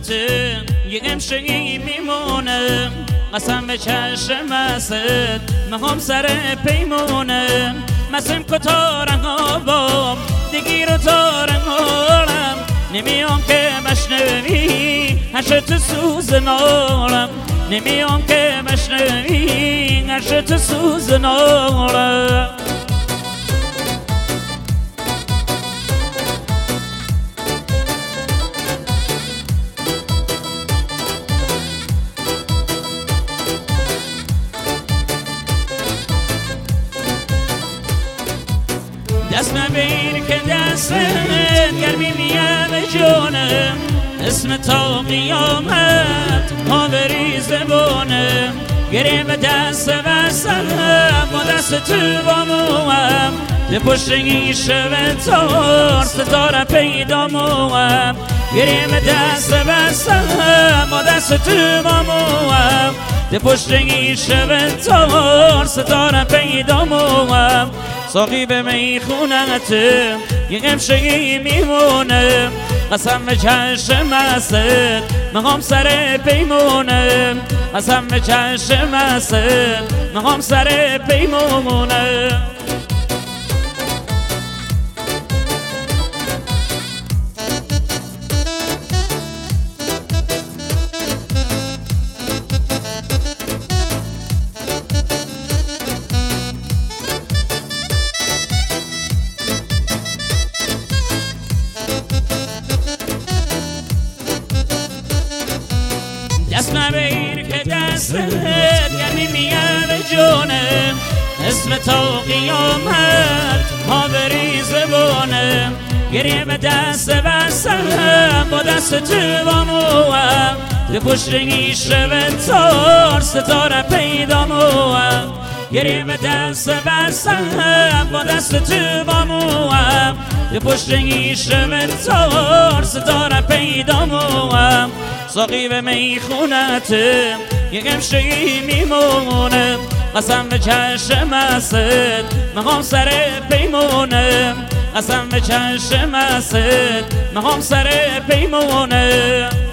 یه امشهی میمونه قسم به چشم است میخوام سر پیمونه مسیم کتارم آبام دیگیر و تارم آرم نمیام که بشنوی هشت سوز نارم نمیام که بشنوی هشت سوز نارم دست مبیر که دستت گرمی میه به جانم اسم تا قیامت ها بری زبانم گریه به دست بستم با دست تو با موام ده پشتگی شب تار ستاره پیدا موام گریه به دست بستم با دست تو با موام ده پشتگی شب تار ستاره پیدا موام ساقی به میخونت یه امشهی میمونه قسم به چشم است میخوام سر پیمونه قسم به چشم است میخوام سر پیمونه دست مبیر که دستت گرمی میه به جانم اسم تا قیامت ها بری زبانم گریه به دست بستم با دست تو با موام ده پشتگی شب تار ستاره پیدا موام گریه به دست بستم با دست تو با موام ده پشتگی شب تار ستاره پیدا موام ساقی به میخونت یک امشهی میمونه قسم به چشم است میخوام سر پیمونه قسم به چشم است میخوام سر پیمونه